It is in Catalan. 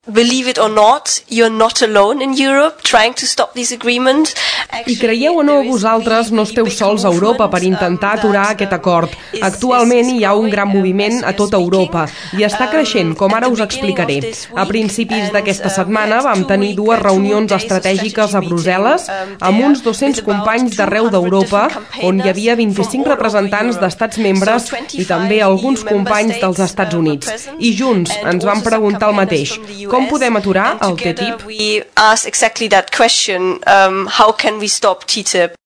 Believe it or not, you're not alone in Europe trying to stop this agreement. I creieu o no, vosaltres no esteu sols a Europa per intentar aturar aquest acord. Actualment hi ha un gran moviment a tota Europa i està creixent, com ara us explicaré. A principis d'aquesta setmana vam tenir 2 reunions estratègiques a Brussel·les amb uns 200 companys d'arreu d'Europa, on hi havia 25 representants d'estats membres i també alguns companys dels Estats Units. I junts ens vam preguntar el mateix: com podem aturar el TTIP? We asked exactly that question, how can we stop TTIP?